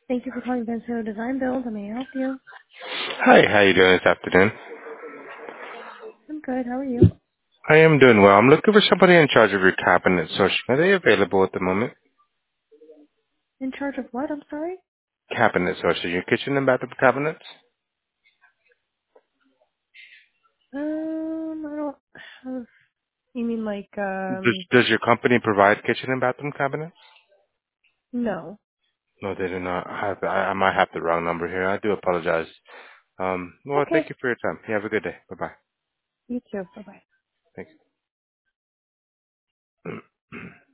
Thank you for calling Bensero Design Build. How may I help you? Hi, how you doing this afternoon? I'm good. How are you? I am doing well. I'm looking for somebody in charge of your cabinet sourcing. Are they available at the moment? In charge of what? I'm sorry? Cabinet sourcing, your kitchen and bathroom cabinets? I don't have, you mean like, Does your company provide kitchen and bathroom cabinets? no. No, they do not. I might have the wrong number here. I do apologize. Well, thank Okay. you for your time. You have a good day. Bye-bye. You too. Bye-bye. Thanks.